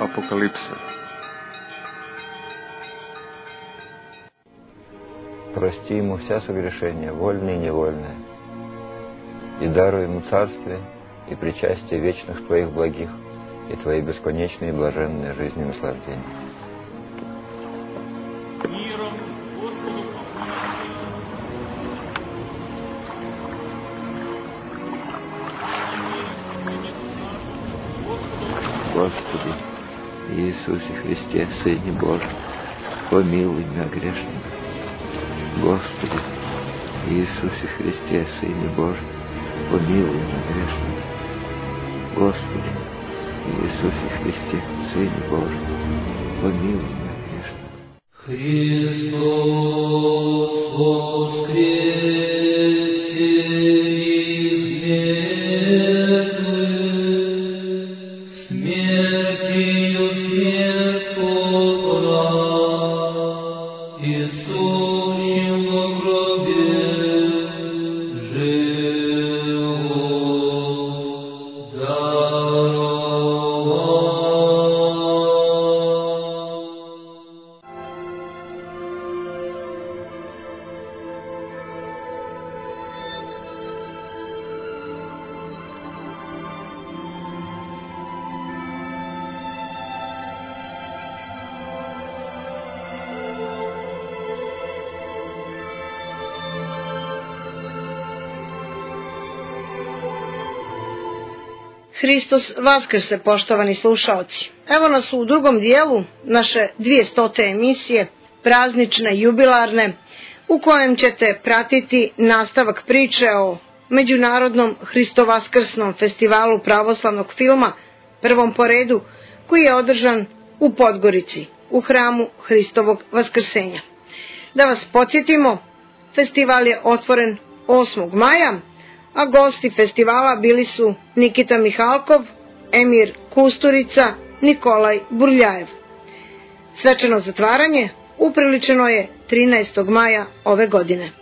Apokalipse. Прости ему вся согрешения, вольные и невольные, и даруй ему царствие и причастие вечных Твоих благих и Твои бесконечные и блаженные жизни и наслаждения. Господи Иисусе Христе, Сыне Божий, помилуй меня грешного. Господи Иисусе Христе, Сыне Божий, помилуй меня грешного. Господи Иисусе Христе, Сыне Божий, помилуй меня грешного. Христос воскресе из мертвых, смертью смерть поправ, и сущим во гробе живот даровал. Hristos vaskrse, poštovani slušaoci. Evo nas u drugom dijelu naše 200. emisije, praznične, jubilarne, u kojem ćete pratiti nastavak priče o Međunarodnom Hristovaskrsnom festivalu pravoslavnog filma, prvom po redu, koji je održan u Podgorici, u hramu Hristovog Vaskrsenja. Da vas podsjetimo, festival je otvoren 8. maja, a gosti festivala bili su Nikita Mihalkov, Emir Kusturica, Nikolaj Burljajev. Svečano zatvaranje upriličeno je 13. maja ove godine.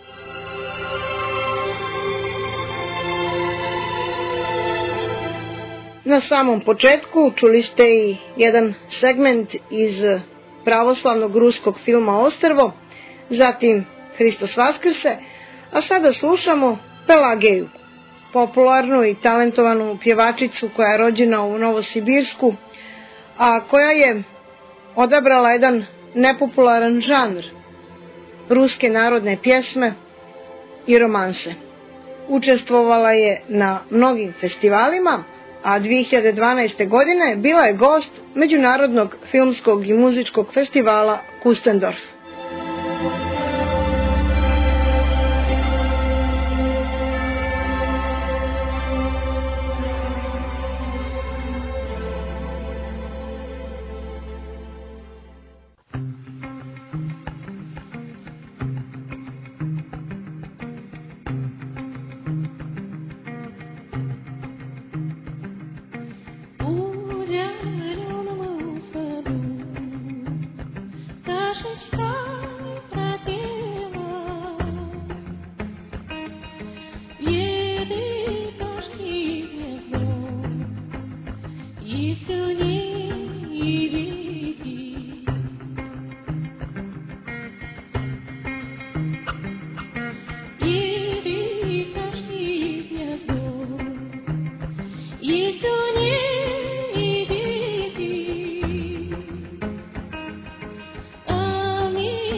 Na samom početku čuli ste i jedan segment iz pravoslavnog ruskog filma Ostrvo, zatim Hristos Vaskrse, a sada slušamo Pelageju, popularnu i talentovanu pjevačicu koja je rođena u Novosibirsku, a koja je odabrala jedan nepopularan žanr ruske narodne pjesme i romanse. Učestvovala je na mnogim festivalima, a 2012. godine bila je gost Međunarodnog filmskog i muzičkog festivala Kustendorf. Amen.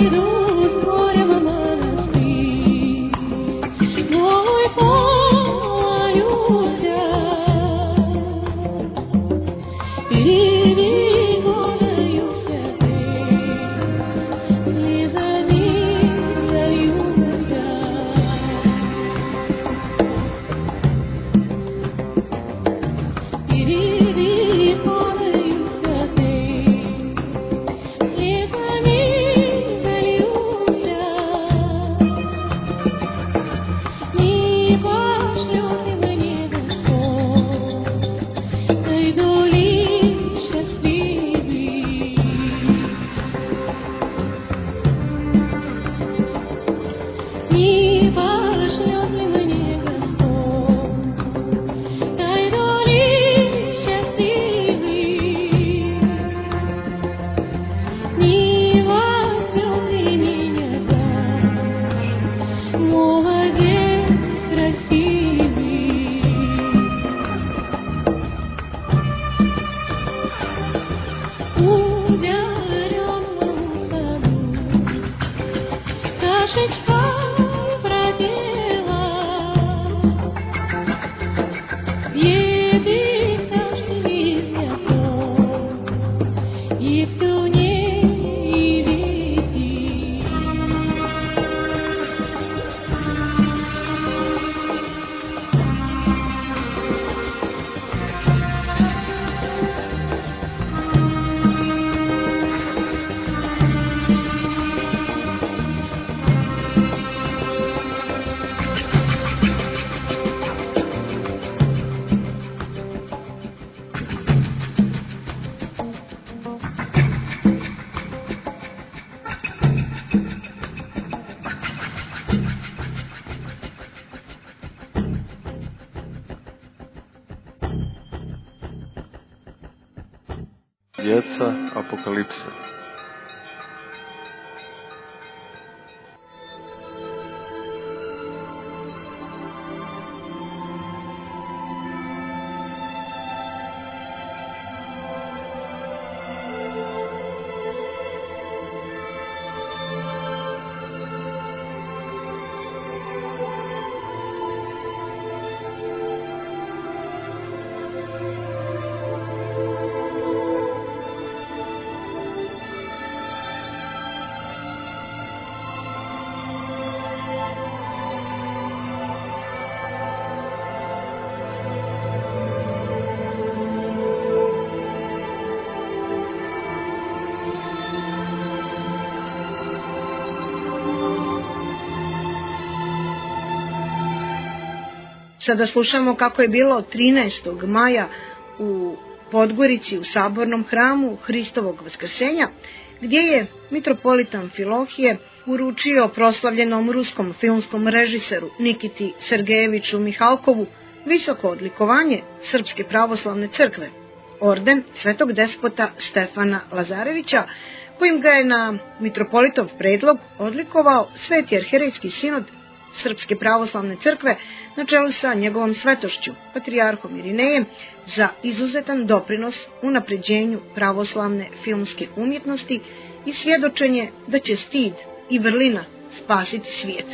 Djeca apokalipse. Sada slušamo kako je bilo 13. maja u Podgorici u Sabornom hramu Hristovog vaskrsenja, gdje je mitropolitan Amfilohije uručio proslavljenom ruskom filmskom režiseru Nikiti Sergejeviću Mihalkovu visoko odlikovanje Srpske pravoslavne crkve, orden svetog despota Stefana Lazarevića, kojim ga je na mitropolitov predlog odlikovao Sveti arherejski sinod Srpske pravoslavne crkve na čelu sa njegovom svetošću, patrijarhom Irinejem, za izuzetan doprinos unapređenju pravoslavne filmske umjetnosti i svjedočenje da će stid i vrlina spasiti svijet.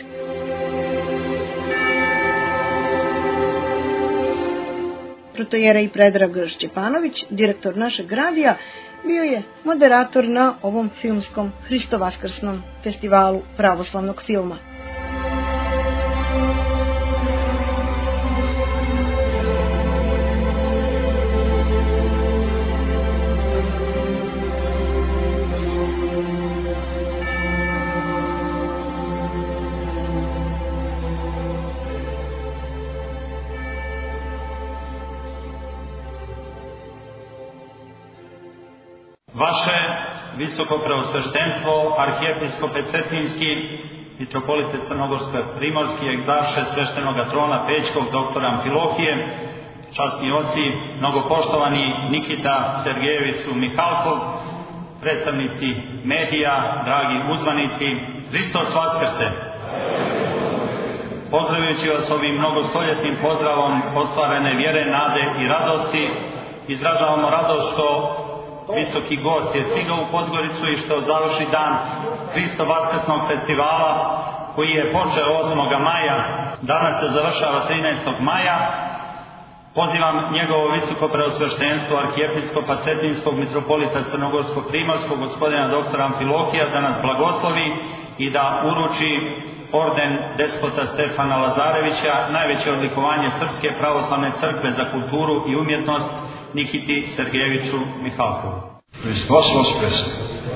Protojerej Predrag Šćepanović, direktor našeg radija, bio je moderator na ovom filmskom Hristovaskrsnom festivalu pravoslavnog filma. Vaše visokopreosveštenstvo, arhijepiskope Cetinski, mitropolite Crnogorsko-primorski, egzarše sveštenoga trona Pećkog doktora Amfilohije, časni oci, mnogopoštovani Nikita Sergejeviću Mihalkov, predstavnici medija, dragi uzvanici, Hristos Vaskrse! Pozdravljajući vas ovim mnogostoljetnim pozdravom ostvarene vjere, nade i radosti, izražavamo radost što visoki gost je stigao u Podgoricu i što završi dan Hristo Vaskrsnog festivala koji je počeo 8. maja, danas se završava 13. maja. Pozivam njegovo visoko preosveštenstvo arhijepiskopa Cetinskog mitropolita Crnogorsko-primorskog gospodina doktora Amfilohija da nas blagoslovi i da uruči orden despota Stefana Lazarevića, najveće odlikovanje Srpske pravoslavne crkve za kulturu i umjetnost, Nikiti Sergejeviću Mihalkovu. Hristos Voskres!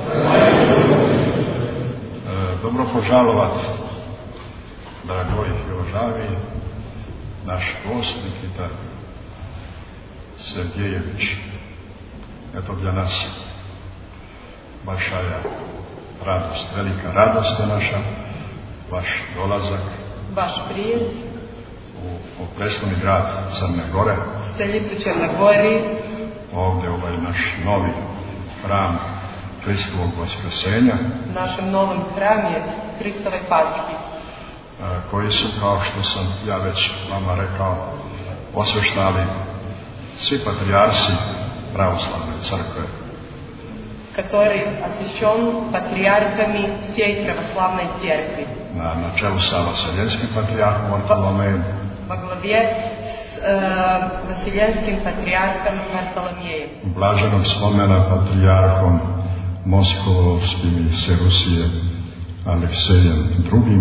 Dobro požalovat, dragoj i uvažavi, naš gost Nikita Sergejević. Eto dla nas vaša je radost, velika radost je naša, vaš dolazak, vaš prijezd u preslavni grad Crne Gore, stoljicu Črne Gori, ovdje ovaj naš novi hram Hristovog Vaskrsenja, našem novom hramu Hristove Patke, koji su, kao što sam ja već vama rekao, osveštali svi patrijarsi pravoslavne crkve, который освящен патриархами всей православной церкви. Na čelu sa Vasiljenskim patrijarhom Vartolomejem, во главе с Василjenskim patrijarhom Vartolomejem, blaženog spomena patrijarhom Moskovskim i Serusije Aleksejem II,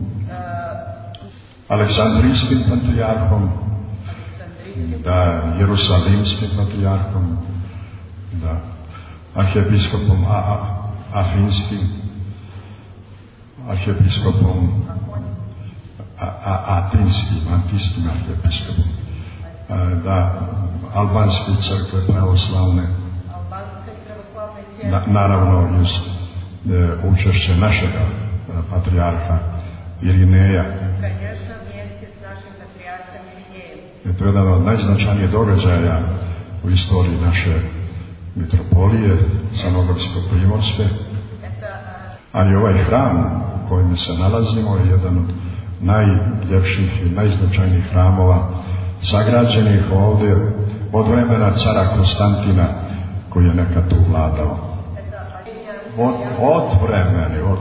Aleksandrijskim patrijarhom, da Jerusalimskim patrijarhom, da arhijepiskopom Afinskim, arhijepiskopom Antijskim arhijepiskopom, da albanske crkve pravoslavne, naravno uz učešće našega patrijarha Irineja. To je jedan od najznačajnijih događaja u istoriji naše mitropolije Crnogorsko-primorske, ali ovaj hram u kojem se nalazimo je jedan od najljepših i najznačajnijih hramova sagrađenih ovdje od vremena cara Konstantina koji je nekad tu vladao. Od vremena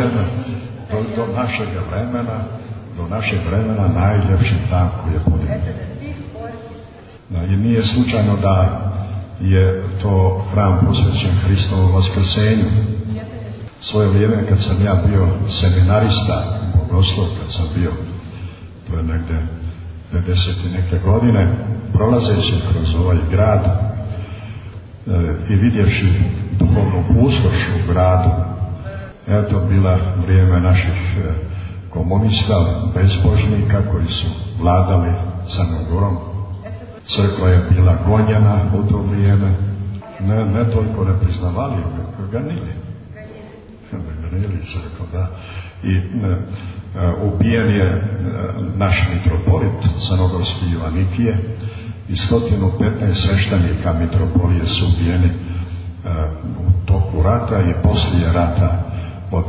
do našeg vremena najljepši hram koji je podignut. I nije slučajno da je to hram posvećen Hristovom Vaskrsenju. Svoje vrijeme kad sam ja bio seminarista, bogoslov, kad sam bio, to je negde 50 i neke godine, prolazeći kroz ovaj grad i vidjevši duhovnu pustoš u gradu, eto bila vrijeme naših komunista, bezbožnika koji su vladali Crnom Gorom. Crkva je bila gonjena u to vrijeme, ne toliko ne priznavali, ganili crkva, da. I ubijen je naš mitropolit crnogorski Joanikije i 115 sveštenika mitropolije su ubijeni u toku rata i poslije rata od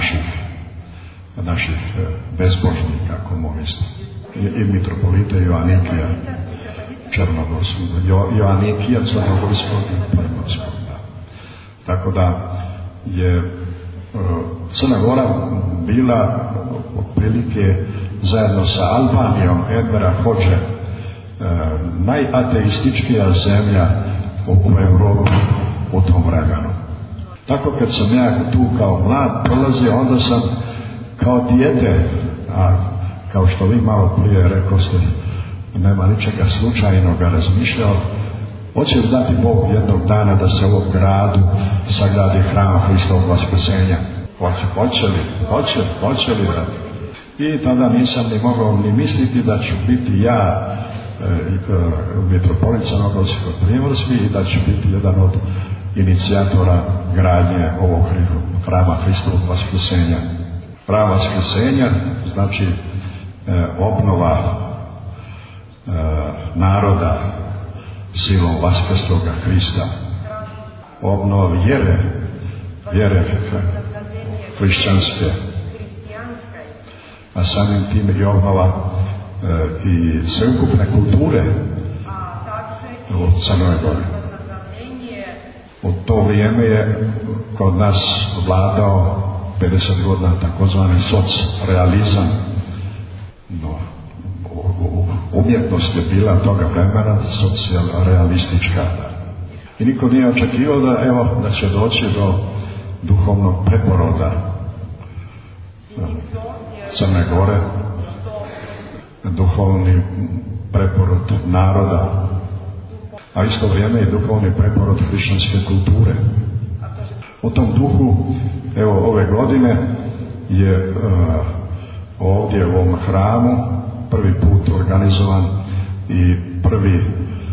naših bezbožnika komunista i mitropolita Joanikija Črnogorskog, Joanikija Crnogorskog i Primorskog. Tako da je Crna Gora bila otprilike zajedno sa Albanijom Envera Hodže najateističkija zemlja u Evropi u tom vremenu. Tako kad sam ja tu kao mlad prolazio, onda sam kao dijete, a kao što vi malo prije rekoste, nema ničega slučajnoga, razmišljao, hoće li dati Bog jednog dana da se u ovom gradu sagradi hram Hristovog Vaskrsenja? Hoće li dati? I tada nisam ni mogao ni misliti da ću biti ja mitropolit Crnogorsko-primorski i da ću biti jedan od inicijatora gradnje ovog hrama Hristovog Vaskrsenja. Hram Vaskrsenja znači obnova naroda silom vaskrsloga Hrista, obnova vjere hrišćanske, a samim tim i obnova i sveukupne kulture u Crnoj Gori. U to vrijeme je kod nas vladao 50 godina takozvani socrealizam. No, umjetnost je bila toga vremena socijalrealistička. I niko nije očekivao da će doći do duhovnog preporoda Crne Gore, duhovni preporod naroda, a isto vrijeme i duhovni preporod hrišćanske kulture. U tom duhu, evo, ove godine je ovdje u ovom hramu prvi put organizovan i prvi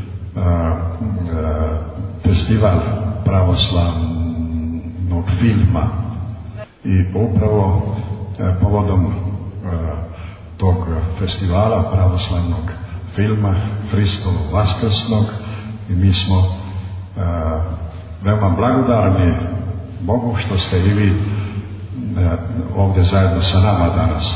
festival pravoslavnog filma. I upravo povodom tog festivala pravoslavnog filma Hristovo Vaskrsnog, i mi smo veoma blagodarni Bogu što ste i vi ovdje zajedno sa nama danas.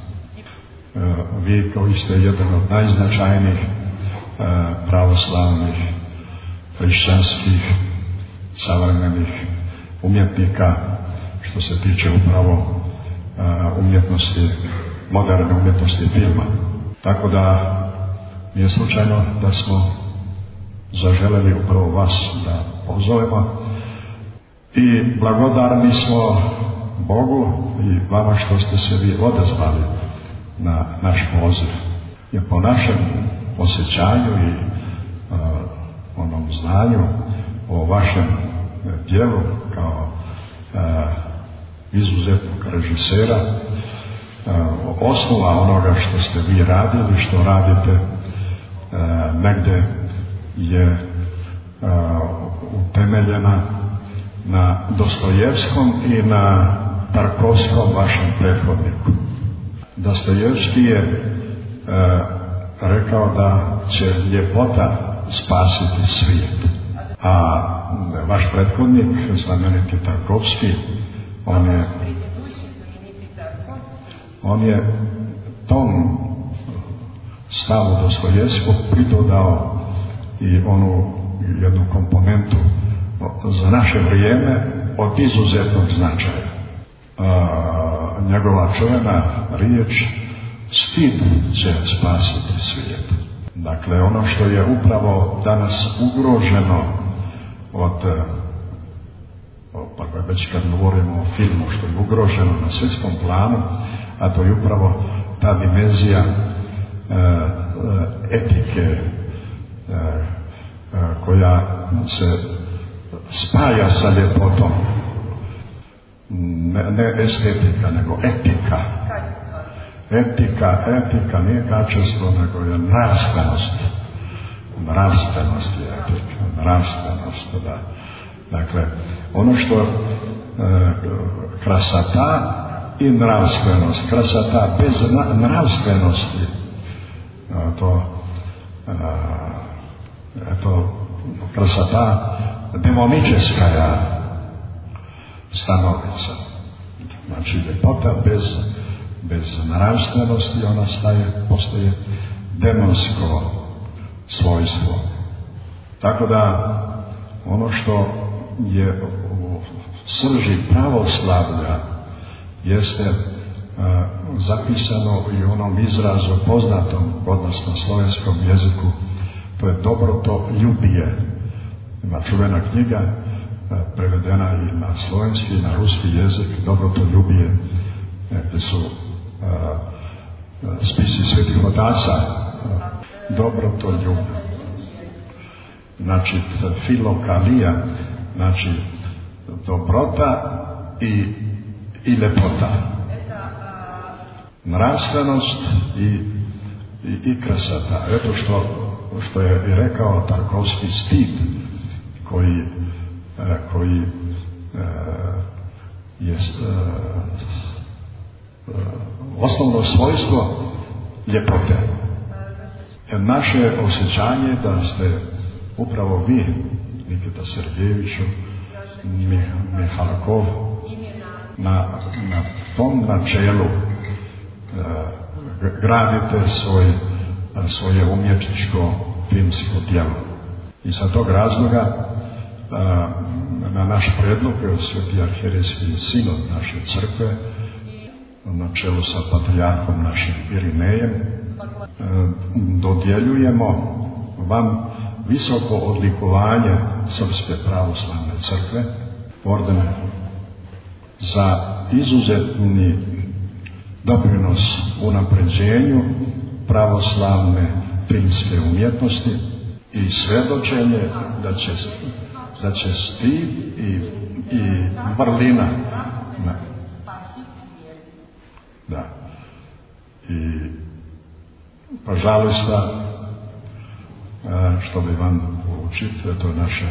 Vi koji ste jedan od najznačajnijih pravoslavnih, hrišćanskih, savremenih umjetnika što se tiče upravo umjetnosti, moderne umjetnosti filma. Tako da nije slučajno da smo zaželeli upravo vas da pozovemo i blagodarni smo Bogu i vama što ste se vi odazvali na naš poziv. Jer po našem osjećanju i onom znanju o vašem djelu kao izuzetnog režisera, osnova onoga što ste vi radili, što radite, negde je utemeljena na Dostojevskom i na Tarkovskom vašem prethodniku. Dostojevski je rekao da će ljepota spasiti svijet, a vaš prethodnik, znameniti Tarkovski, on je tom stavu Dostojevskog pridodao i onu jednu komponentu za naše vrijeme od izuzetnog značaja. Njegova čuvena riječ stid će spasiti svijet. Dakle, ono što je upravo danas ugroženo već kad govorimo o filmu, što je ugroženo na svjetskom planu, a to je upravo ta dimenzija etike koja se spaja sa ljepotom. Ne estetika, nego etika. Etika nije kačestvo, nego je nravstvenost. Nravstvenost je etika. Nravstvenost, da. Dakle, ono što krasata i nravstvenost. Krasata bez nravstvenosti. Krasata demoničeskaja stanovica. Znači, ljepota bez nravstvenosti, ona postaje demonsko svojstvo. Tako da, ono što je u srži pravoslavlja jeste zapisano i u onom izrazu poznatom, odnosno slovenskom jeziku, to je dobrotoljubije. Ima čuvena knjiga, prevedena i na slovenski i na ruski jezik, dobrotoljubije, gdje su spisi svetih otaca, dobrotoljubije. Znači, filokalija, znači dobrota i lepota. Nravstvenost i krasata. Eto što je i rekao Tarkovski, stid koji je osnovno svojstvo ljepote. Naše osjećanje da ste upravo vi, Nikita Sergejeviću, Mihalkov, na tom načelu gradite svoje umjetničko filmsko djelo. I sa tog razloga na naš predlog Sveti arhijerejski sinod naše crkve na čelu sa patrijarhom našim Irinejem dodjeljujemo vam visoko odlikovanje Srpske pravoslavne crkve, orden za izuzetni doprinos unapređenju pravoslavne filmske umjetnosti i svjedočenje da će stid i vrlina da i požalista što bi vam učiti to naše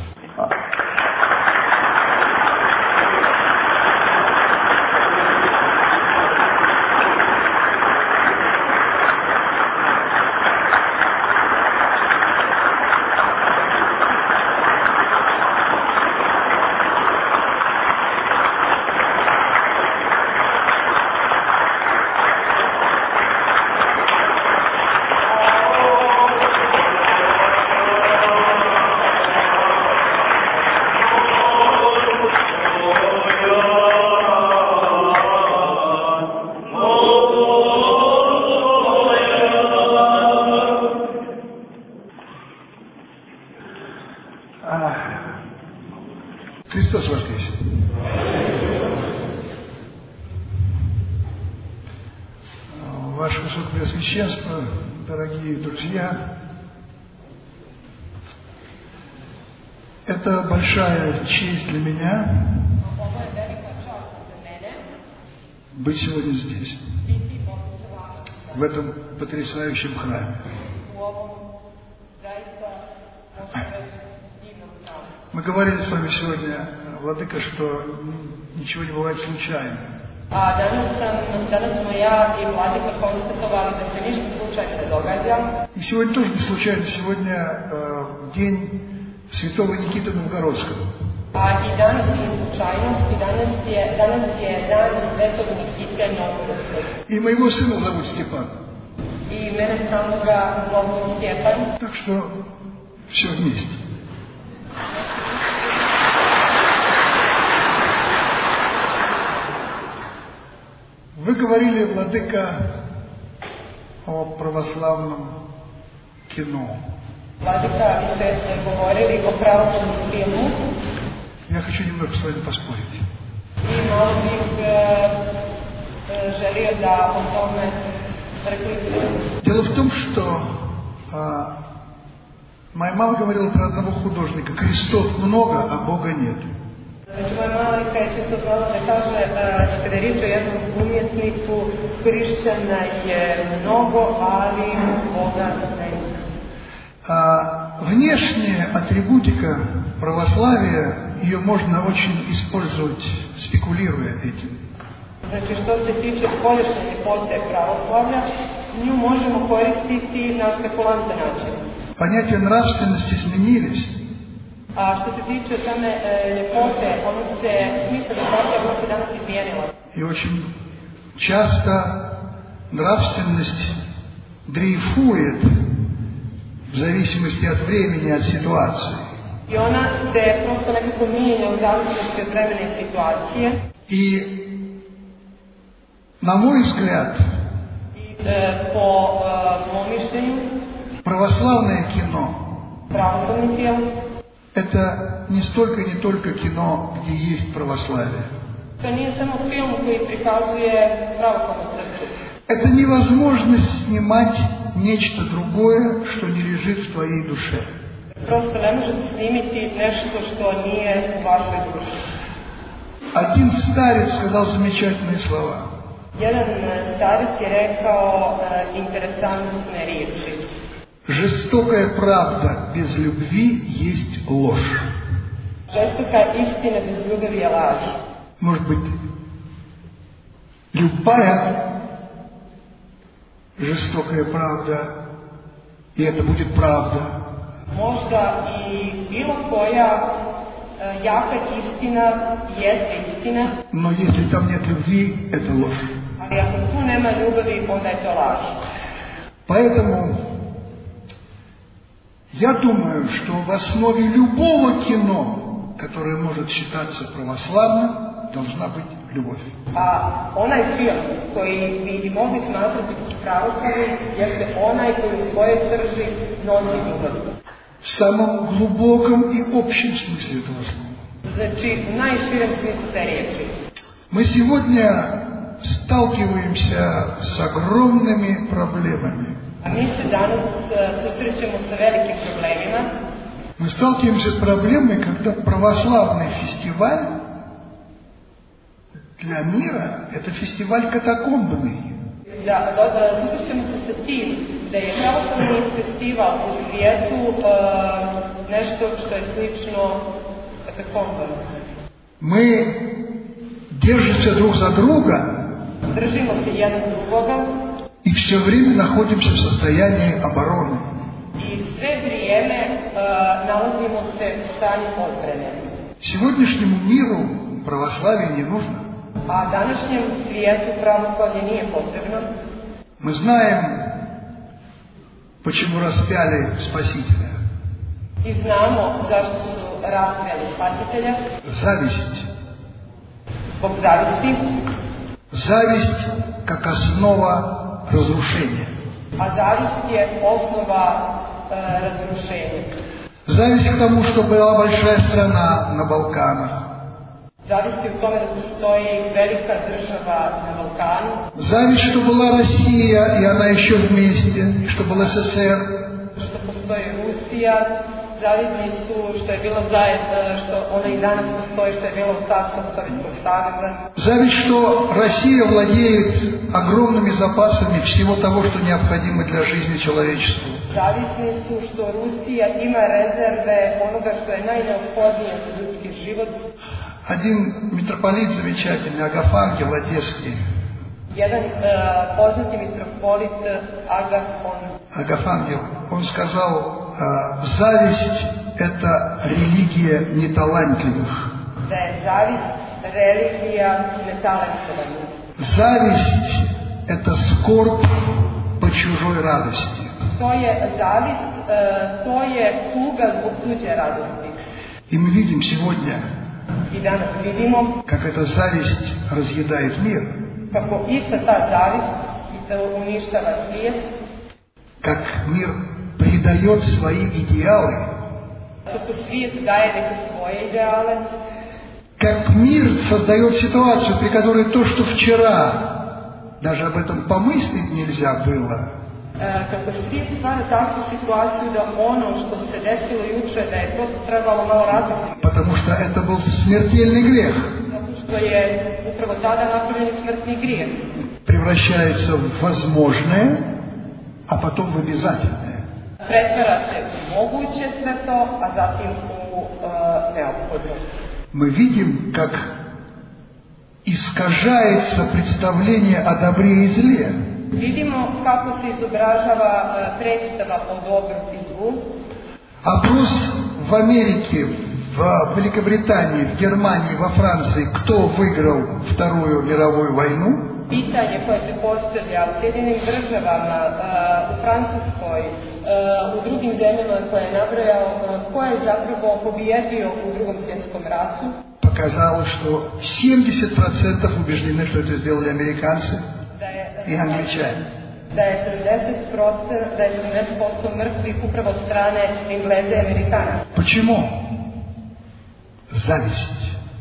Христос воскресе! Ваше Высокопреосвященство, дорогие друзья, это большая честь для меня быть сегодня здесь, в этом потрясающем храме. Мы говорили с вами сегодня, Владыка, что ничего не бывает случайно. И сегодня тоже не случайно. Сегодня день святого Никиты Новгородского. И моего сына зовут Степан. Так что все вместе. Вы говорили, Владыка, о православном кино. Владыка, вы говорили о православном фильме. Я хочу немного с вами поспорить. И, может быть, желаю, да, о том рекомендую. Дело в том, что моя мама говорила про одного художника. Крестов много, а Бога нет. Moja majka je često znala da kaže kada je riječ o jednom umjetniku, hrišćana je mnogo, ali Boga nema. Внешняя атрибутика православия, ее можно очень использовать, спекулируя этим. Znači, što se tiče spoljašnje ljepote pravoslavlja, nju možemo koristiti na spekulantan način. Понятия нравственности сменились. A što se tiče same ljepote, ono se smisla ljepote ono se danas izmijenila. И очень часто нравственность дрейфует в зависимости от времени, от ситуации. I ona se prosto nekako mijenja u zavisnosti od vremena i situacije. И, на мой взгляд, по моему mišljenju, православное кино православный film это не только кино, где есть православие. To nije samo film koji prikazuje pravoslavnu crkvu. Это невозможность снимать нечто другое, что не лежит в твоей душе. Просто ne možete snimiti nešto što nije u vašoj duši. Один старец сказал замечательные слова. Jedan starec je rekao interesantne riječi. Жестокая правда без любви есть ложь. Žestoka istina bez ljubavi je laž. Может быть, любая жестокая правда, и это будет правда. Možda i bilo koja jaka istina jeste istina. Но если там нет любви, это ложь. Ali ako tu nema ljubavi, onda je to laž. Поэтому я думаю, что в основе любого кино, которое может считаться православным, должна быть любовь. A onaj film koji bi mogli smatrati pravoslavnim jeste onaj koji u svojoj srži nosi ljubav. В самом глубоком и общем смысле этого слова. Znači, u najširem smislu te riječi. Мы сегодня сталкиваемся с огромными проблемами. A mi se danas susrećemo sa velikim problemima. Мы сталкиваемся с проблемой, когда православный фестиваль для мира – это фестиваль катакомбный. Susrećemo se sa tim da je pravoslavni festival u svijetu nešto što je slično katakombama. Мы держимся друг за друга Držimo se jedan drugoga и все время находимся в состоянии обороны. I sve vrijeme nalazimo se u stanju odbrane. Сегодняшнему миру православие не нужно. A današnjem svijetu pravoslavlje nije potrebno. Мы знаем, почему распяли Спасителя. I znamo zašto su raspjali Spasitelja. Зависть. Zbog zavisti. Зависть как основа разрушения. A zavist je osnova razrušenja. Зависть к тому, что была большая страна на Балканах. Зависть u tome da postoji velika država na Balkanu. Зависть, что была Россия, и она еще вместе, и что был СССР. Što postoji Rusija. Zavidni su što je bilo zajedno, što ona i danas postoji, što je bilo u sastavu Sovjetskog saveza. Зависть, что Россия владеет огромными запасами всего того, что необходимо для жизни человечества. Zavisni su što Rusija ima rezerve onoga što je najneophodnije za ljudski život. Один митрополит замечательный, Агафангел Одесский. Jedan poznati mitropolit Агафангел, он сказал, зависть – это религия неталантливых. Da je zavist religija netalentovanih. Зависть – это скорбь по чужой радости. To je zavist, to je tuga zbog tuđe radosti. И мы видим сегодня, I danas vidimo как эта зависть разъедает мир. Kako ista ta zavist uništava svijet. Как мир предает свои идеалы. Kako svijet daje neke svoje ideale. Как мир создает ситуацию, при которой то, что вчера даже об этом помыслить нельзя было, Kako svijet stvara takvu situaciju da ono što se desilo juče, da je prosto trebalo malo razmisliti. Потому что это был смертельный грех. Zato što je upravo tada napravljen smrtni grijeh. Превращается в возможное, а потом в обязательное. Pretvara se u moguće sve to, a zatim u neophodno. Мы видим, как искажается представление о добре и зле. Vidimo kako se izobražava predstava o dobru i zlu. Опрос в Америке, в Великобритании, в Германии, во Франции, кто выиграл Вторую мировую войну. Pitanje koje se postavlja u Sjedinjenim državama, u Francuskoj, u drugim zemljama koje je nabrojao, ko je zapravo pobjedio u Drugom svjetskom ratu. Показало, что 70% убеждены, что это сделали американцы и англичане. Da je 70% mrtvih upravo od strane Engleza i Amerikana. Почему? Зависть.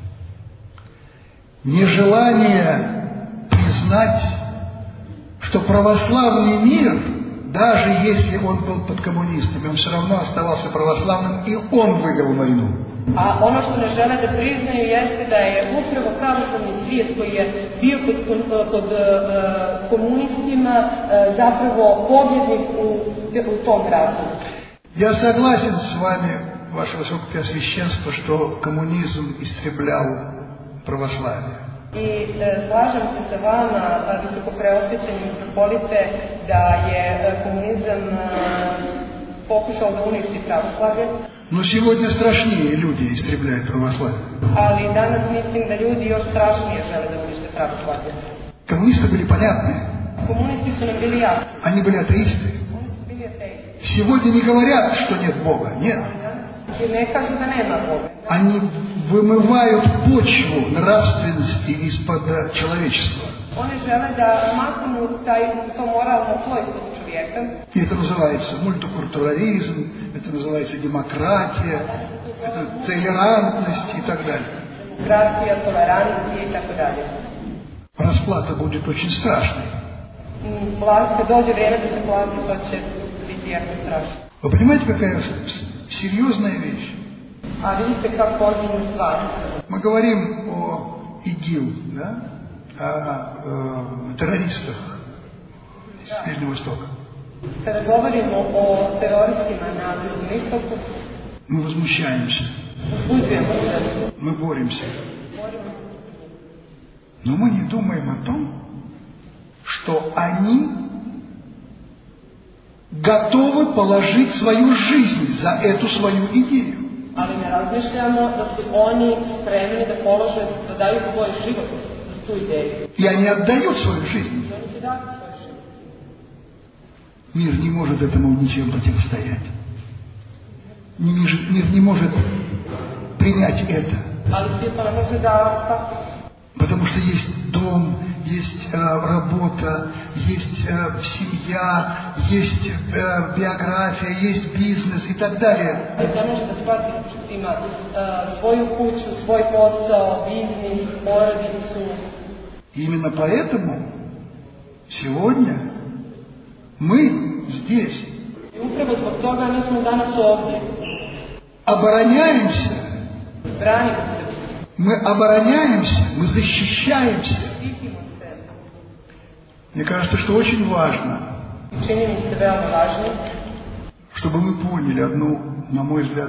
Нежелание признать, что православный мир, даже если он был под коммунистами, он все равно оставался православным, и он выиграл войну. A ono što ne žele da priznaju jeste da je upravo pravoslavni svijet koji je bio pod komunistima zapravo pobjednik u tom ratu. Я согласен с вами, ваше высокопреосвященство, что коммунизм истреблял православие. I slažem se sa vama, visokopreosvećeni mitropolite, da je komunizam pokušao da uništi pravoslavlje. Но сегодня страшнее люди истребляют православие. Ali danas mislim da ljudi još strašnije žele da unište pravoslavlje. Коммунисты были понятны. Komunisti su nam bili jasni. Они были атеисты. Oni su bili ateisti. Сегодня не говорят, что нет Бога. Нет. Они вымывают почву нравственности из-под человечества. И это называется мультикультурализм, это называется демократия, это толерантность и так далее. Расплата будет очень страшной. Вы понимаете, какая серьезная вещь? Мы говорим о ИГИЛ, да? О террористах с Ближнего Востока. Мы возмущаемся. Мы боремся. Но мы не думаем о том, что они готовы положить свою жизнь за эту свою идею. Ali ne razmišljamo da su oni spremni da polože, da daju svoj život za tu ideju. И они отдают свою жизнь. Oni će dati svoj život. Мир не может этому ничем противостоять. Мир не может принять это. Ali svijet to ne može da spasi. Потому что есть дом, есть работа, есть семья, есть биография, есть бизнес и так далее. Ne može da shvati što ima svoju kuću, svoj posao, biznis, porodicu. Именно поэтому сегодня мы здесь. I upravo zbog toga mi smo danas ovdje. Обороняемся. Branimo se. Мы обороняемся, мы защищаемся. Štitimo se. Мне кажется, что очень важно, Čini mi se veoma važno чтобы мы поняли одну, на мой взгляд,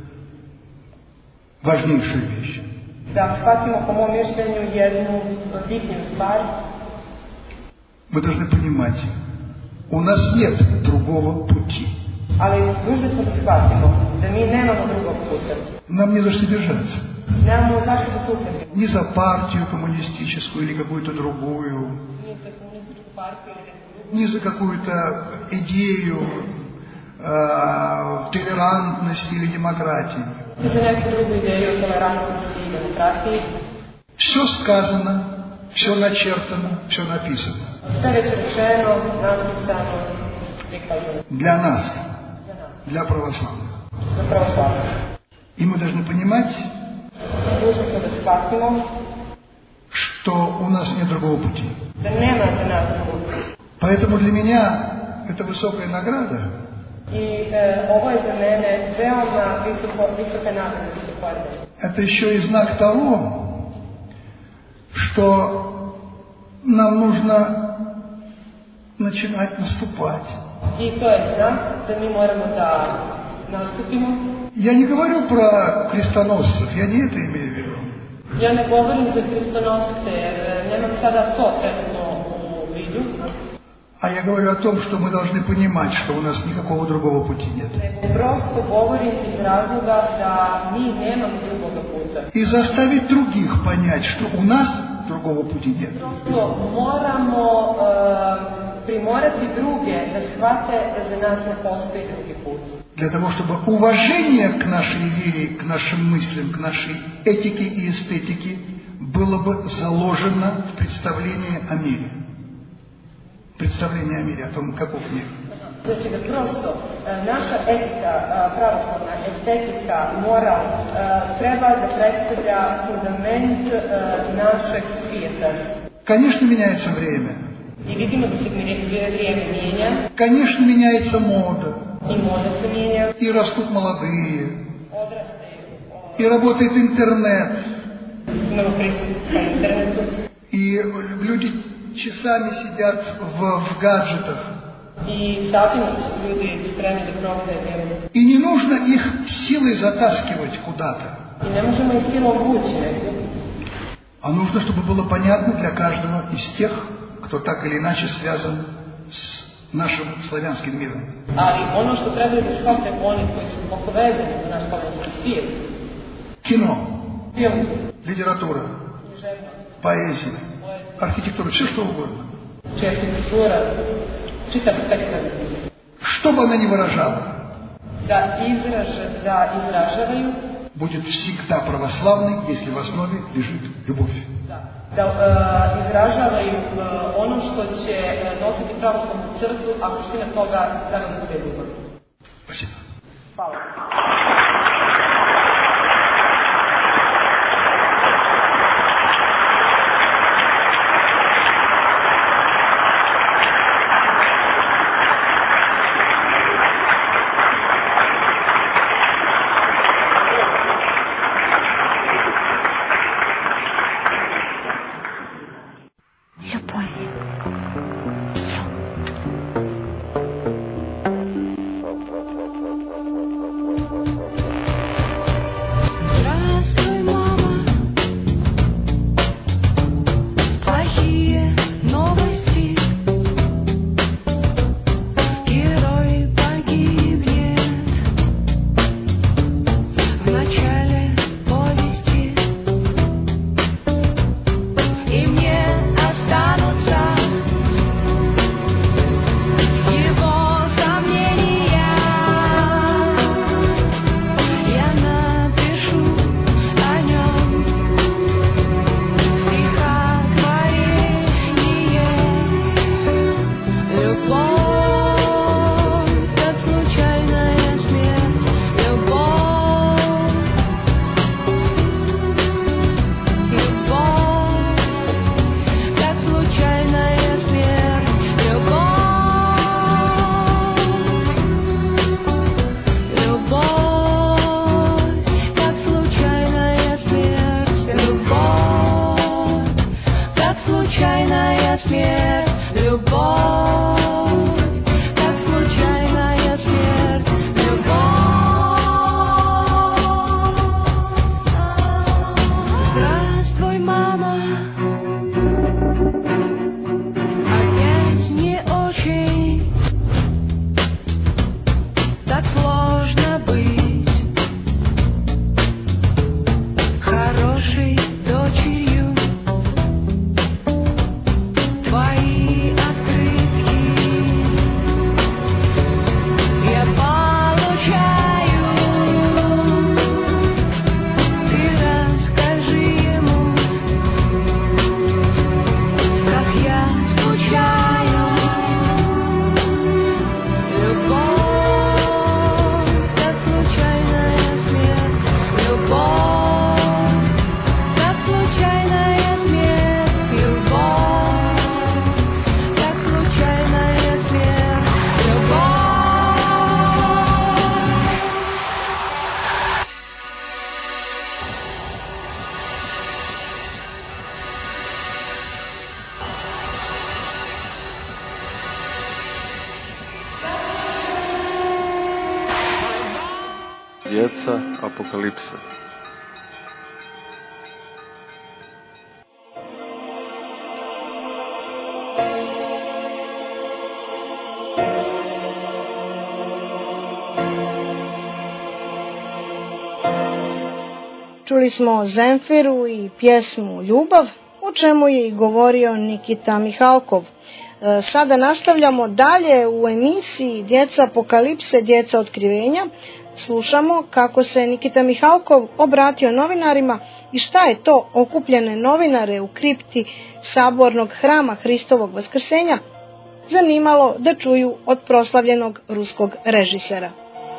важнейшую вещь. da shvatimo po mom mišljenju jednu bitniju stvar. Мы должны понимать, у нас нет другого пути. Ali dužni smo da shvatimo da mi nemamo drugog puta. Нам не за что держаться. Nemamo zašto da se utjepimo. Ни за партию коммунистическую или какую-то другую, Ni za komunističku partiju ili neku drugu. ни за какую-то идею толерантности или демократии. Ni za neku drugu ideju o tolerantnosti i demokratiji. Все сказано, все начертано, все написано. Sve već rečeno, napisano, prikazano. Для нас, для православных. Za pravoslavlje. И мы должны понимать, Dužni smo da shvatimo что у нас нет другого пути. da nema za nas drugog puta. Поэтому для меня это высокая награда, I ovo je za mene veoma visoka nagrada, visoko orden. это еще и знак того, что нам нужно начинать наступать. I to je znak da mi moramo da nastupimo. Я не говорю про крестоносцев, я не это имею в виду. Ja ne govorim za kristonosce, jer nemam sada to trenutno u vidu. А я говорю о том, что мы должны понимать, что у нас никакого другого пути нет. Nego prosto govorim iz razloga da mi nemamo drugoga puta. И заставить других понять, что у нас другого пути нет. Prosto moramo primorati druge da shvate da za nas ne postoji drugi put. Для того, чтобы уважение к нашей вере, к нашим мыслям, к нашей этике и эстетике было бы заложено в представлении о мире. Представление о мире, о том, каков мир. Znači da prosto naša etika, pravoslavna estetika, moral treba da predstavlja fundament našeg svijeta. Конечно, меняется время. I vidimo da se vrijeme mijenja. Конечно, меняется мода. I moda se mijenja. И растут молодые. Odrastaju. И работает интернет. Imamo pristup ka internetu. И люди часами сидят в гаджетах. I satima su ljudi spremni da provode vrijeme. И не нужно их силой затаскивать куда-то. I ne možemo ih silom vući negdje. А нужно, чтобы было понятно для каждого из тех, кто так или иначе связан с нашим славянским миром. Ali ono što trebaju da shvate oni koji su povezani za naš slavenski svijet. Кино, Film, литература, književnost, поэзия, архитектура, все что угодно. arhitektura, čitav spektar. Что бы она ни выражала, da izražavaju, будет всегда православный, если в основе лежит любовь. Da izražavaju ono što će nositi pravoslavnu crtu, a suština toga treba da bude ljubav. Спасибо. Hvala. Djeca Apokalipse. Čuli smo Zemfiru i pjesmu Ljubav, o čemu je i govorio Nikita Mihalkov. Sada nastavljamo dalje u emisiji Djeca Apokalipse, Djeca otkrivenja. Slušamo kako se Nikita Mihalkov obratio novinarima i šta je to okupljene novinare u kripti sabornog hrama Hristovog vaskrsenja zanimalo da čuju od proslavljenog ruskog režisera.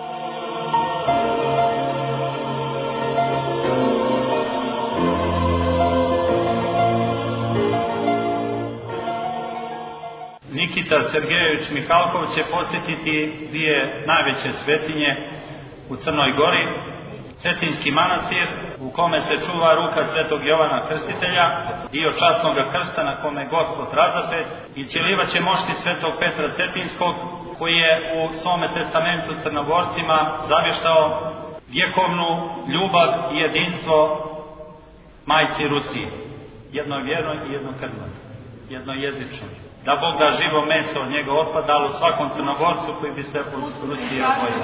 Nikita Sergejević Mihalkov će posjetiti dvije najveće svetinje u Crnoj Gori, Cetinski manastir u kome se čuva ruka svetog Jovana Krstitelja, dio časnog krsta na kome Gospod razapet, i ćelivaće mošti svetog Petra Cetinskog, koji je u svome testamentu Crnogorcima zavještao vjekovnu ljubav i jedinstvo majci Rusiji, jednoj vjernoj i jednokrvnoj, jednojezičnoj. Da Bog da živo meso od njega otpadalo svakom Crnogorcu koji bi se od Rusije odvojio.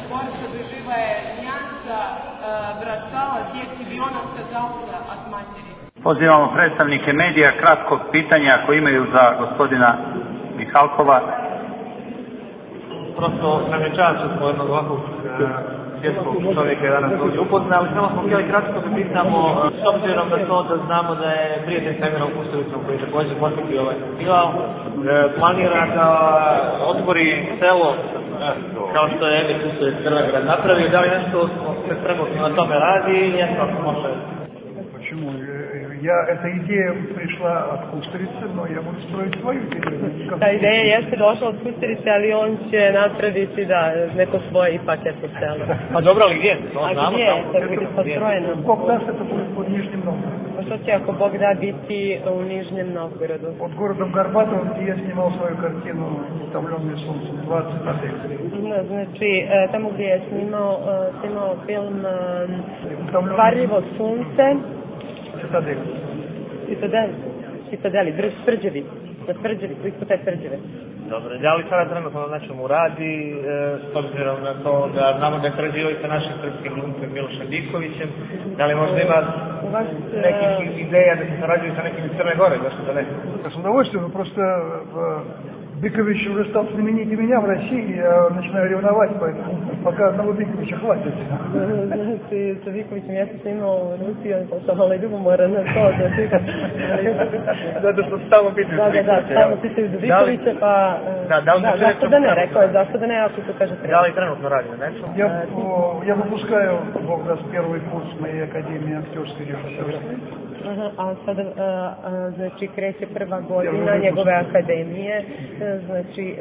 Pozivamo predstavnike medija kratkog pitanja ako imaju za gospodina Mihalkova. prosto nam je čast što smo jednog ovakvog svjetskog čovjeka danas ovdje upoznali. Samo smo htjeli kratko da pitamo, s obzirom na to da znamo da je prijatelj Semiranom Kustovicom koji je također posjetio ovaj festival, planira da otvori selo kao što je Emir Kustović Crvengrad napravio. Da li nešto se trenutno na tome radi i nešto može? Почему? Эта идея пришла от Кустurice, но я буду строить свою идею. Ta ideja jeste došla od Kusturice, ali on će napraviti neko svoje ipak eto selo. Pa dobro, ali gdje? A gdje? To bude postrojeno. Bog даст, это будет под Нижним Новгородом. Pa što će ako Bog da biti u Nižnjem Novgorodu? Под городом Горбатовым, где я снимал свою картину «Утомленный солнцем», 20 апреля. Znači, tamo gdje je snimao film Varljivo sunce, Citadeli, Tvrđevi, na Tvrđevi, ispod te Tvrđeve. Dobro, da li sada trenutno na nečemu radi, s obzirom na to da znamo da sarađivaju sa našim srpskim glumcem Milošem Bikovićem, da li možda ima nekih ideja da se sarađuju sa nekim iz Crne Gore, zašto da ne? С удовольствием, просто Бикович уже стал знаменитее меня в России, я начинаю ревновать, поэтому пока одного Биковича хватит. Znači, sa Bikovićem ja sam snimao u Rusiji, on sam malo ljubomora na to, Zato što stalno pitaju za Bikovića. Da, stalno pitaju za Bikovića, pa... Zašto da ne, rekao je, zašto da ne, ako to kaže treba. Da li trenutno radi na nečemu? Я выпускаю, Бог даст, первый курс моей академии актерской режиссерской. A sada, znači, kreće prva godina njegove akademije, znači,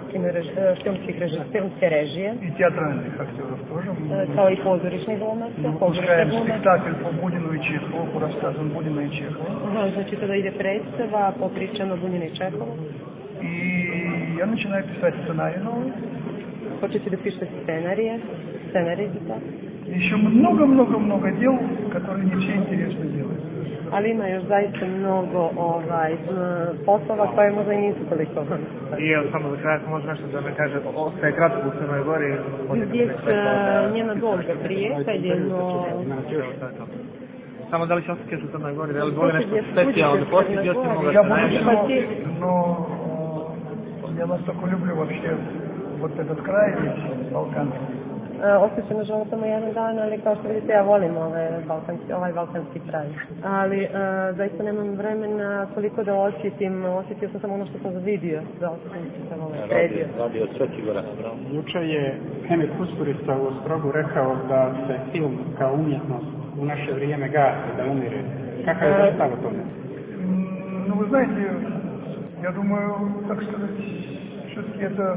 filmske režije. I театральных актеров тоже. Kao i pozorišnih glumaca. Выпускаем спектакль по Бунину и Чехову, по рассказам Бунина и Чехова. Znači, tada ide predstava po pričama Bunina i Čehova. И я начинаю писать сценарий новый. Početi da pišete scenarije za to. Еще много-много-много дел, которые не все интересно делают. Ali ima još zaista mnogo poslova koje možda i nisu toliko. I evo, samo za kraj, može nešto da me kaže, ostaje kratko u Crnoj Gori. Здесь ненадолго приехали, но... Samo da li će ostati u Crnoj Gori, da li bude nešto specijalno posjetio se moga но я настолько люблю вообще вот этот край весь, Балканский. Osjećam na žalost samo jedan dan, ali kao što vidite ja volim ovaj balkanski kraj. Ali zaista nemam vremena toliko da osjetio sam samo ono što sam vidio, da osjećam se samo predio. Radio Sveti Gora. Jučer je Emir Kusturica u Ostrogu rekao da se film kao umjetnost u naše vrijeme gasi, da umire. Kakav je stav o tome? Ну, вы знаете, я думаю, так сказать, все-таки это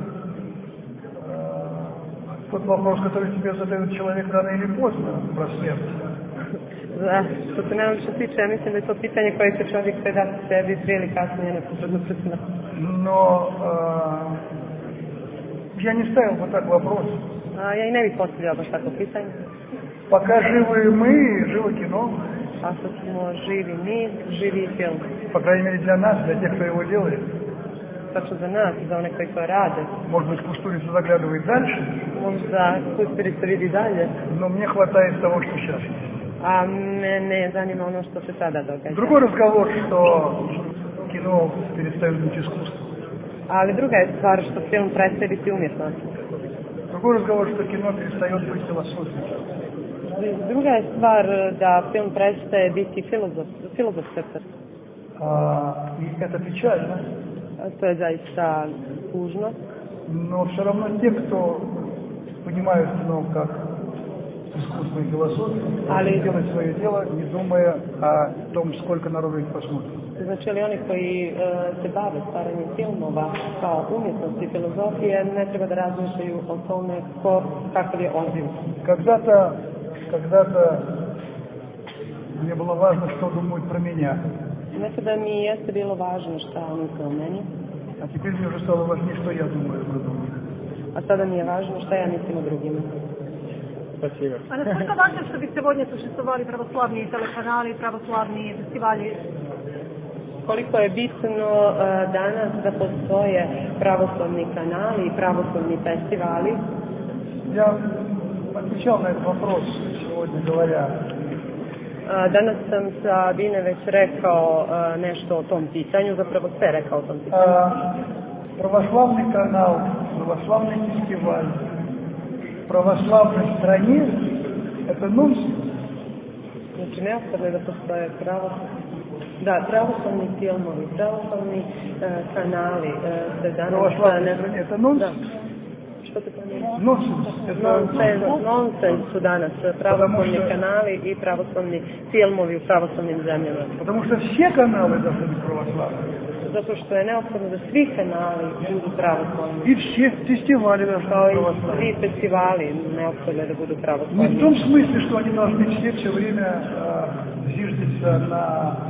тот вопрос, который тебе задает человек рано или поздно, про смерть. Da, što se nam što tiče, ja mislim da je to pitanje koje će čovjek predati sebi prije ili kasnije neposredno pred smrt. Но я не ставил бы так вопрос. Ja i ne bih postavljala baš tako pitanje. Пока живы мы, живо кино. A što smo živi mi, živi i film. По крайней мере для нас, для тех, кто его делает. Tačno za nas, za one koji to rade. Может быть, Кустурица заглядывает дальше. Možda Kusturica vidi dalje. Но мне хватает того, что сейчас. A mene zanima ono što se sada događa. Другой разговор, что кино перестает быть искусством. Ali druga je stvar što film prestaje biti umjetnost. Другой разговор, что кино перестает быть философией. Druga je stvar da film prestaje biti filozofska stvar. И это печально. To je zaista tužno. Но все равно те, кто понимают кино как искусство и философию, они делают свое дело, не думая о том, сколько народу их посмотрит. Znači, ali oni koji se bave stvaranjem filmova kao umjetnosti i filozofije ne treba da razmišljaju o tome kakav je odziv. Когда-то мне было важно, что думают про меня. Nekada mi jeste bilo važno šta misle o meni. А теперь мне уже стало важнее, что я думаю про других. A sada mi je važno šta ja mislim o drugima. Спасибо. А насколько важно, чтобы сегодня существовали православные телеканалы, православные фестивали? Koliko je bitno danas da postoje pravoslavni kanali i pravoslavni festivali? Я отвечал на этот вопрос сегодня, говоря. Danas sam sa Bine već rekao nešto o tom pitanju, zapravo sve rekao o tom pitanju. Православный канал православный фестиваль в православной стране – это нонсенс. Znači, neophodno je da postoje pravoslavni filmovi, pravoslavni kanali, da danas... Православная стране – это нонсенс. Što te pomijeli? Nonsens su danas pravoslavni kanali i pravoslavni filmovi u pravoslavnim zemljama. Потому что все каналы должны быть православные. Zato što je neophodno da svi kanali budu pravoslavni. И все фестивали должны быть православные. Svi festivali neophodno je da budu pravoslavni. Не в том смысле, что они должны все время зиждиться на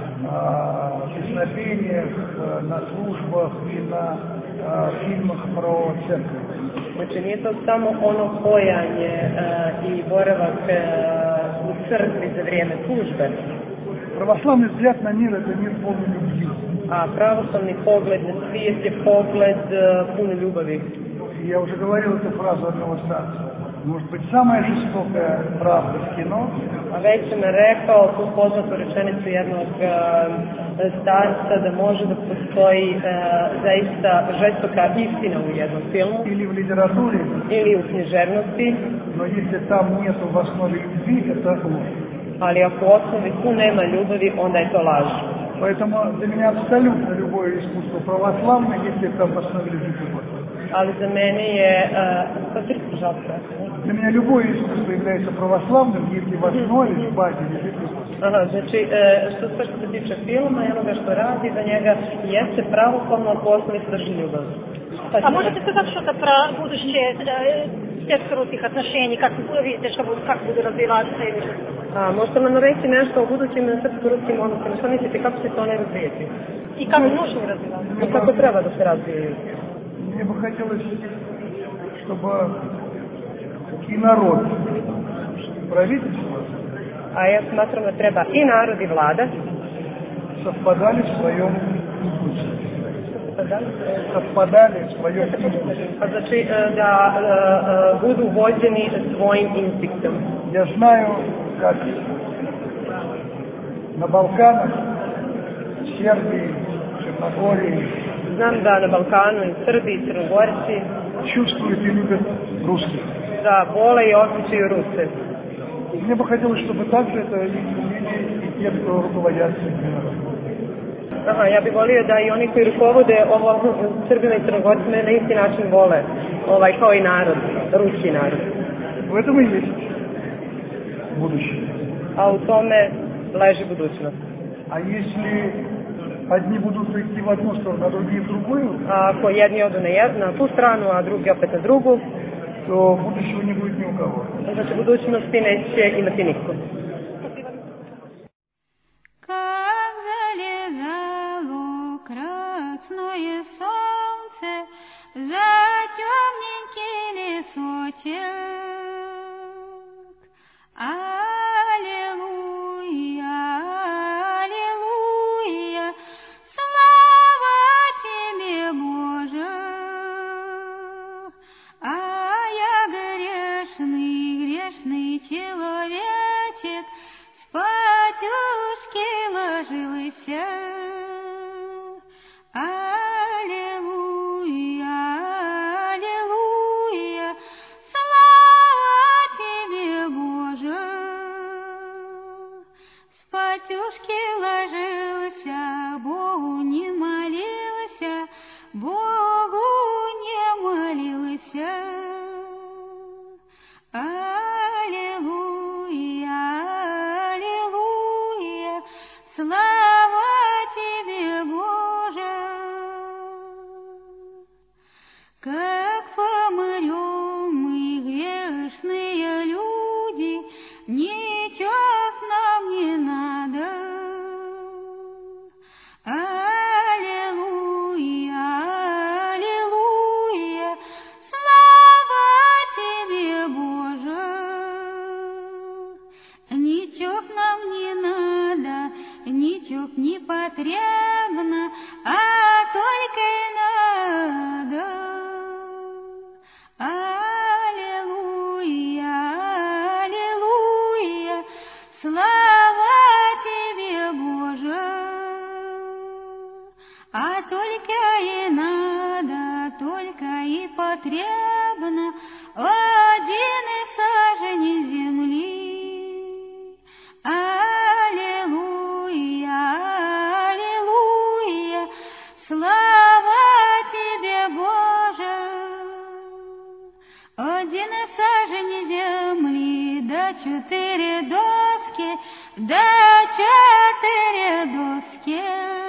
песнопениях, на службах и на фильмах про церковь. Znači, nije to samo ono pojanje i boravak u crkvi za vrijeme službe. Православный взгляд на мир – это мир полный любви. A pravoslavni pogled na svijet je pogled pun ljubavi. Я уже говорил эту фразу одного старца. Может быть, самая жестокая правда в кино. A već sam rekao tu poznatu rečenicu jednog starca da može da postoji zaista žestoka istina u jednom filmu. Или в литературе. Ili u književnosti. Но если там нету в основе любви, это ложь. Ali ako u osnovi tu nema ljubavi, onda je to laž. Поэтому для меня абсолютно любое искусство православное, если там в основе лежит любовь. Ali za mene je... Для меня любое искусство является православным, если в основе, в базе лежит любовь. Aha, znači, što se tiče filma i onoga što radi, za njega jeste pravoslavno, a posle srži ljubav. А можете сказать что-то про будущее светско-русских отношений, как вы видите, как будут развиваться? Možete nam reći nešto o budućim srpsko-ruskim odnosima, što mislite, kako će se one razvijeti? I kako нужно развиваться? I kako treba da se razvijaju? Мне бы хотелось, чтобы и народ, правительство, a ja smatram da treba i narod i vlada совпадали в своем импульсе. Znači da budu vođeni svojim instinktom. Я знаю, как на Балканах, в Сербии, Черногории, znam da na Balkanu i Srbiji i Crnogorici чувствуют и любят русских. Da vole i osjećaju Ruse. Мне бы хотелось, чтобы также это умели и те, кто руководят этим народом. Aha, ja bih volio da i oni koji rukovode Srbima i Crnogorcima na isti način vole, kao i narod, ruski narod. В этом и есть будущее. A u tome leži budućnost. А если одни будут идти в одну сторону, а другие в другую, ako jedni odu na tu stranu, a drugi opet na drugu, то будущего не будет ни у кого. Znači budućnosti neće imati niko. и потребно один и сажень земли. Аллилуйя, аллилуйя, слава Тебе, Боже. Один и сажень земли, да 4 доски, да 4 доски.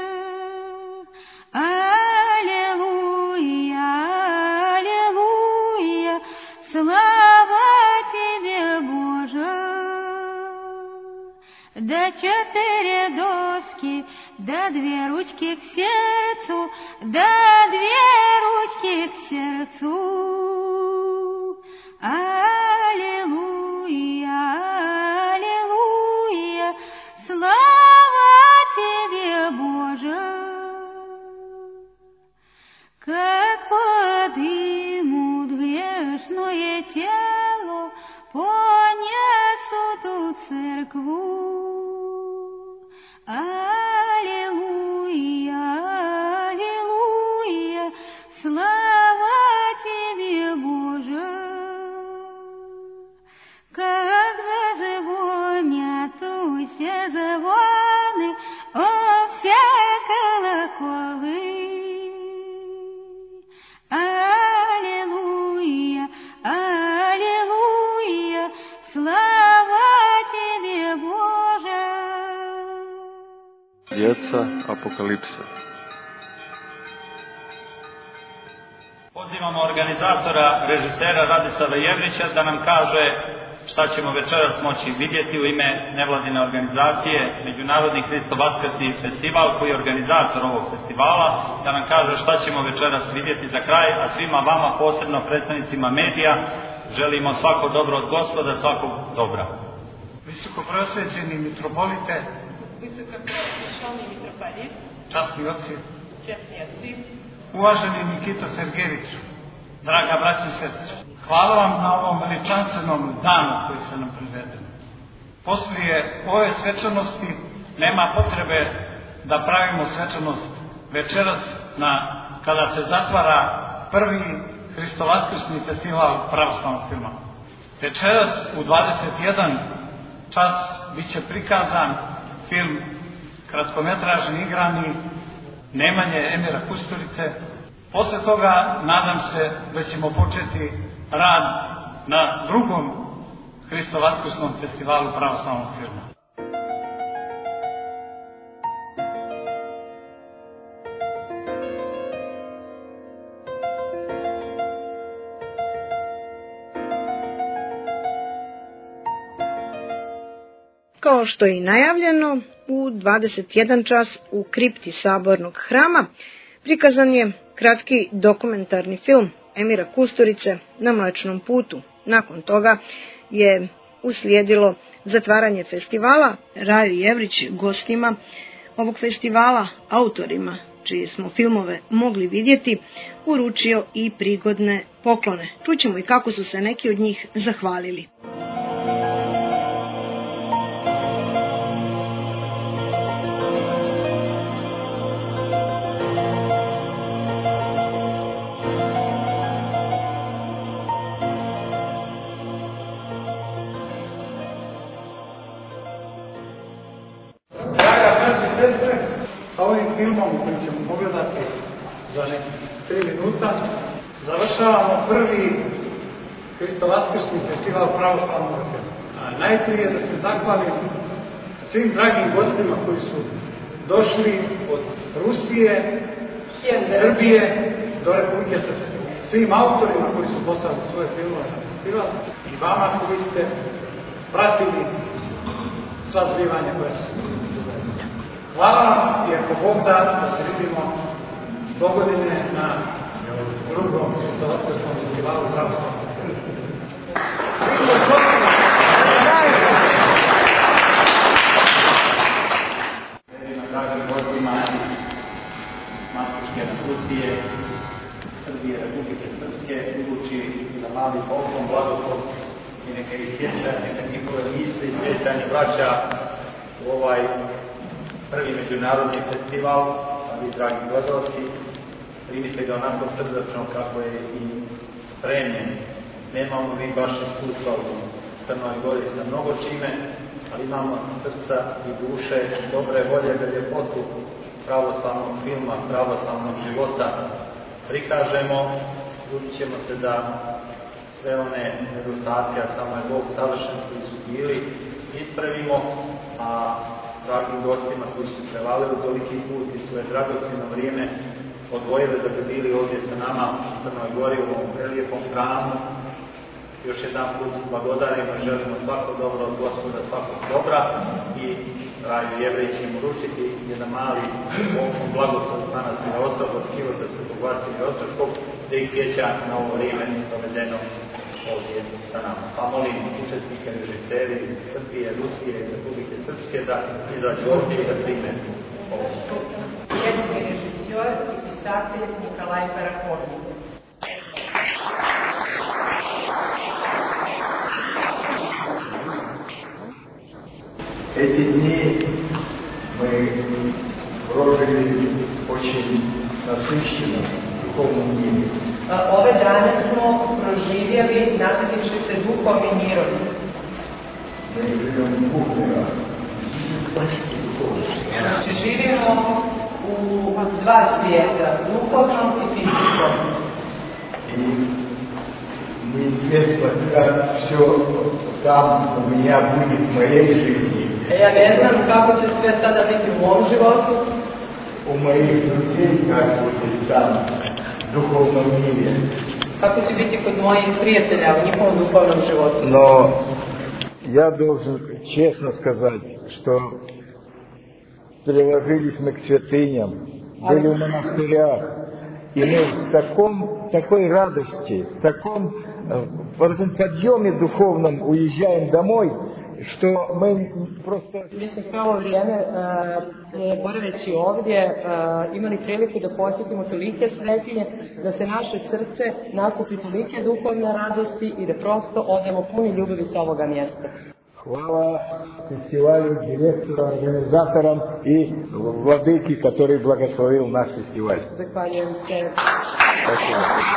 Аллилуйя, аллилуйя, слава Тебе, Боже. Да 4 доски, да 2 ручки к сердцу, да 2 ручки к сердцу. Аллилуйя, аллилуйя, слава Тебе, Боже. Как подымут грешное тело, понесут у церкву. Аллилуйя, аллилуйя, слава Тебе, Боже. Как зазвонят все звоны, о, все колоколы. Аллилуйя, аллилуйя, слава Тебе, Боже. Djeca Apokalipse. Pozivamo organizatora, režisera Radislava Jevrića da nam kaže šta ćemo večeras moći vidjeti u ime nevladine organizacije Međunarodni Hristo-Vaskrsni festival koji je organizator ovog festivala, da nam kaže šta ćemo večeras vidjeti za kraj, a svima vama, posebno predstavnicima medija, želimo svako dobro od Gospoda, svakog dobra. Visokopreosvećeni mitropolite, Visokopreosvećeni mitropolit, časni oci, uvaženi Nikita Sergejeviću, draga braća i sestre, hvala vam na ovom veličanstvenom danu koji se nam privedemo. Poslije ove svečanosti nema potrebe da pravimo svečanost večeras kada se zatvara prvi Hristo-Vaskrsni festival pravoslavnog filma. Večeras u 21 čas biće prikazan film kratkometražni igrani Nemanje Emira Kusturice. Posle toga nadam se da ćemo početi rad na drugom Hristo-Vaskrsnom festivalu pravoslavnog filma. Kao što je i najavljeno, u 21 čas u kripti Sabornog hrama prikazan je kratki dokumentarni film Emira Kusturice Na Mlečnom putu. Nakon toga je uslijedilo zatvaranje festivala. Rajo Jevrić gostima ovog festivala, autorima čije smo filmove mogli vidjeti, uručio i prigodne poklone. Čućemo i kako su se neki od njih zahvalili. Sa ovim filmom koji ćemo pogledati za nekih 3 minuta završavamo prvi Hristo-Vaskrsni festival pravoslavnog filma. Najprije da se zahvalim svim dragim gostima koji su došli od Rusije, Srbije do Republike Srpske. Svim autorima koji su poslali svoje filmove na festival i vama koji ste pratili sva zbivanja koja su. Hvala vam i ako Bog da se vidimo dogodine na drugom Hristo-Vaskrsnom festivalu pravoslavnog filma. Dragim gostima Mastičke Rusije, Srbije, Republike Srpske, uruči za mali poklon, blagoslov i neka ih sjeća, neka njihove misle i sjećanje vraća u ovaj prvi međunarodni festival, a vi, dragi gledalci, primite ga onako srdačno kako je i spremljen. Nemamo mi baš iskustva u Crnoj Gori sa mnogo čime, ali imamo srca i duše, dobre volje da ljepotu pravoslavnog filma, pravoslavnog života prikažemo. Trudit ćemo se da sve one nedostatke, a samo je Bog savršen, koji su bili, ispravimo, a dragim gostima koji su prevalili toliki put i svoje dragocjeno vrijeme odvojili da bi bili ovdje sa nama u Crnoj Gori u ovom prelijepom hramu. Još jedan put blagodarimo i želimo svako dobro od Gospoda, svakog dobra i dragi Jevreji će im uručiti jedan mali blagoslov manastira Ostrog od Kivota Svetog Vasilija Ostroškog, da ih sjeća na ovo vrijeme dovedeno ovdje sa nama. Pa molim učesnike, režiseri iz Srbije, Rusije i Republike Srpske da izađu ovdje i da prime ovo. Jedni režisor i pisatelj Nikolaj Parakovnik. Эти дни мы прожили очень насыщенно в духовном мире. Ove dane smo proživjeli nasjetivši se duhovnim mirom. Мы живем в двух мирах. Znači živimo u dva svijeta, duhovnom i fizičkom. И неизвестно, как все там у меня будет в моей жизни. Ja ne znam kako će sve sada biti u mom životu. У моих друзей как будет там, в духовном мире. Kako će biti kod mojih prijatelja u njihovom duhovnom životu. Но я должен честно сказать, что приложились мы к святыням, были в монастырях, и мы в такой радости, в таком подъеме духовном уезжаем домой, što mi smo sve ovo vrijeme boraveći ovdje imali priliku da posjetimo tolike svetinje, da se naše srce nakupi tolike duhovne radosti i da prosto odemo puni ljubavi sa ovoga mjesta. Hvala фестивалю, директору, организаторам и владыке, который благословил наш фестиваль. Zahvaljujem se. Спасибо.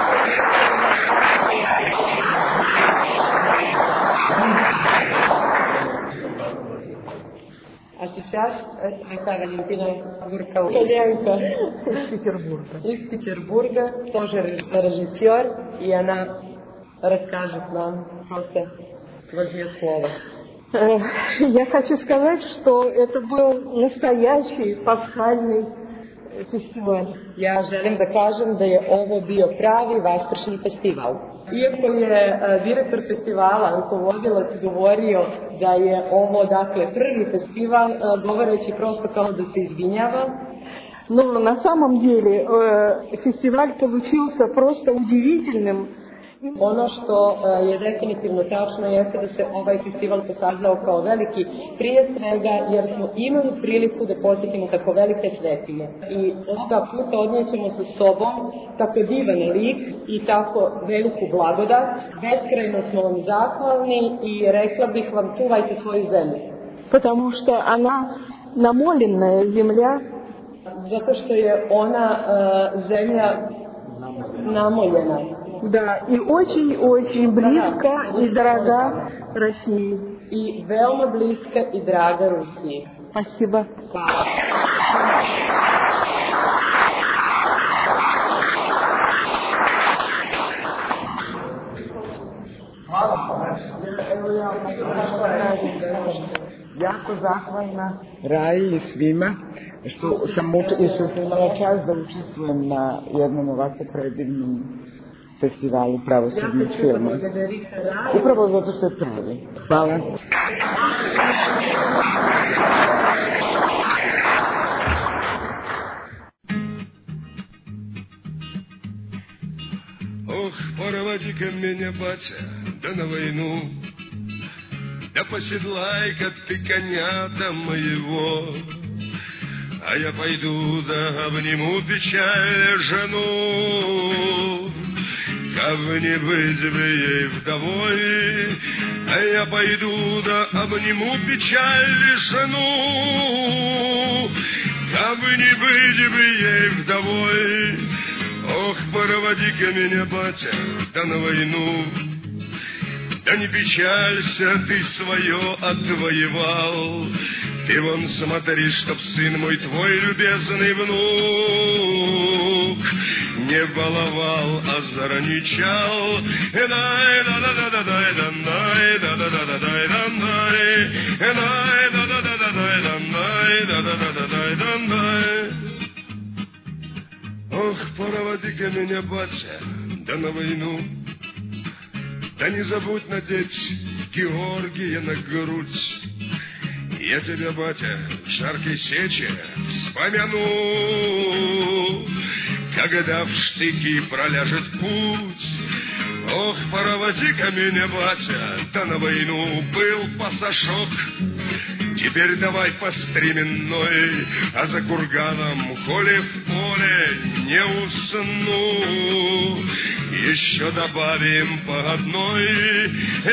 А сейчас это Валентина Буркова, итальянка из Петербурга, тоже режиссер, и она расскажет нам, просто возьмет слово. Я хочу сказать, что это был настоящий пасхальный festival. Ja želim da kažem da je ovo bio pravi vaskršnji festival. Iako je direktor festivala, rukovodilac, govorio da je ovo, dakle, prvi festival, govoreći prosto kao da se izvinjava. Но на самом деле фестиваль получился просто удивительным. Ono što je definitivno tačno jeste da se ovaj festival pokazao kao veliki, prije svega jer smo imali priliku da posjetimo tako velike svetinje. I ovoga puta odnijećemo sa sobom tako divan lik i tako veliku blagodat. Beskrajno smo vam zahvalni i rekla bih vam, čuvajte svoju zemlju. Потому что она намоленная земля. Zato što je ona zemlja namoljena. Да, и очень-очень близко и дорога России. И veoma близко и дорога России. Спасибо. Jako zahvalna Raji i svima što sam imala čast da učestvujem na jednom ovako predivnom festivalu pravosudnih filma. Upravo zato što je pravi. Hvala. Ох, проводи-ка меня, батя, да на войну, да поседлай-ка ты коня-то моего, а я пойду да обниму печаль жену. Как не быть бы ей вдовой, а я пойду да обниму печаль жену. Как не быть бы ей вдовой, Ох, проводи-ка меня, батя, да на войну. Да не печалься, ты свое отвоевал. Ты вон смотри, чтоб сын мой твой любезный внук не баловал, а зараничал. Ох, проводи-ка меня, батя, да на войну. Да не забудь надеть Георгия на грудь. Я тебя, батя, в жаркой сече вспомяну, когда в штыки проляжет путь. Ох, проводи-ка меня, батя, да на войну. Был пасашок, теперь давай по стременной, а за курганом, коли в поле не усну, еще добавим по одной.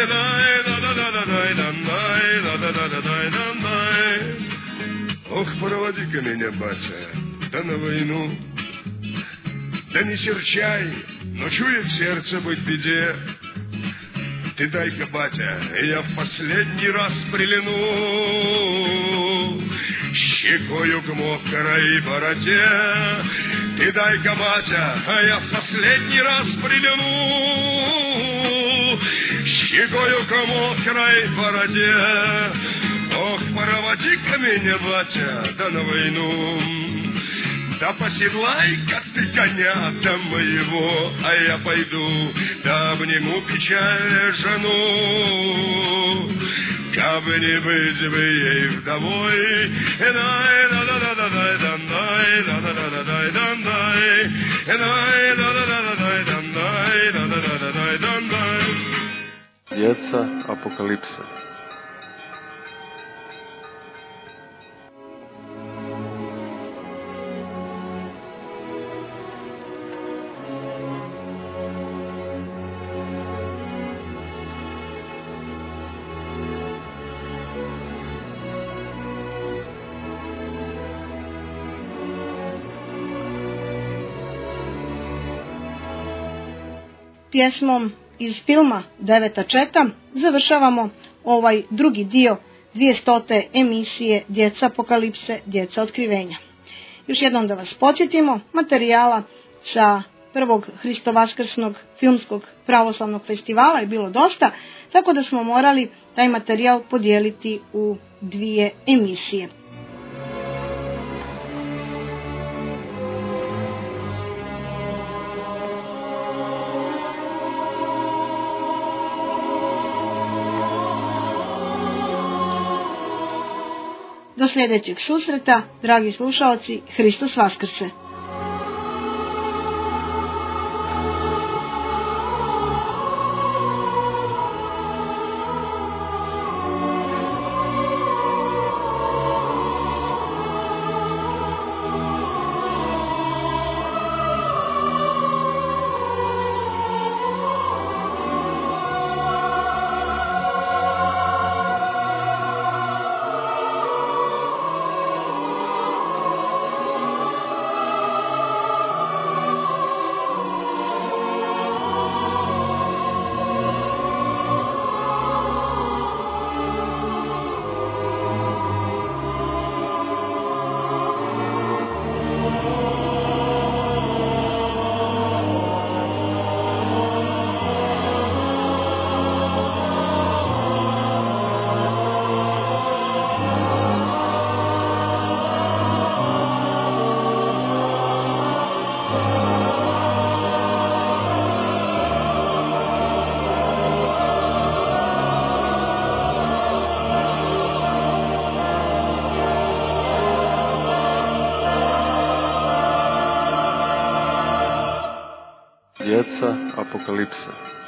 Ох, проводи-ка меня, батя, да на войну. Да не серчай, но чует сердце быть в беде. Ты дай-ка, батя, я в последний раз прильну щекою к мокрой бороде. Ты дай-ка, батя, я в последний раз прильну щекою к мокрой бороде. Ох, проводи-ка меня, батя, да на войну. Да поседлай-ка ты коня-то моего, а я пойду, да обниму печаль жену. Кабы не быть бы ей вдовой, Djeca apokalipse. Pjesmom iz filma Deveta četa završavamo ovaj drugi dio 200. emisije Djeca apokalipse, Djeca otkrivenja. Još jednom da vas podsjetimo, materijala sa prvog Hristovaskrsnog filmskog pravoslavnog festivala je bilo dosta, tako da smo morali taj materijal podijeliti u 2 emisije. Do sljedećeg susreta, dragi slušaoci, Hristos Vaskrse! Djeca apokalipse.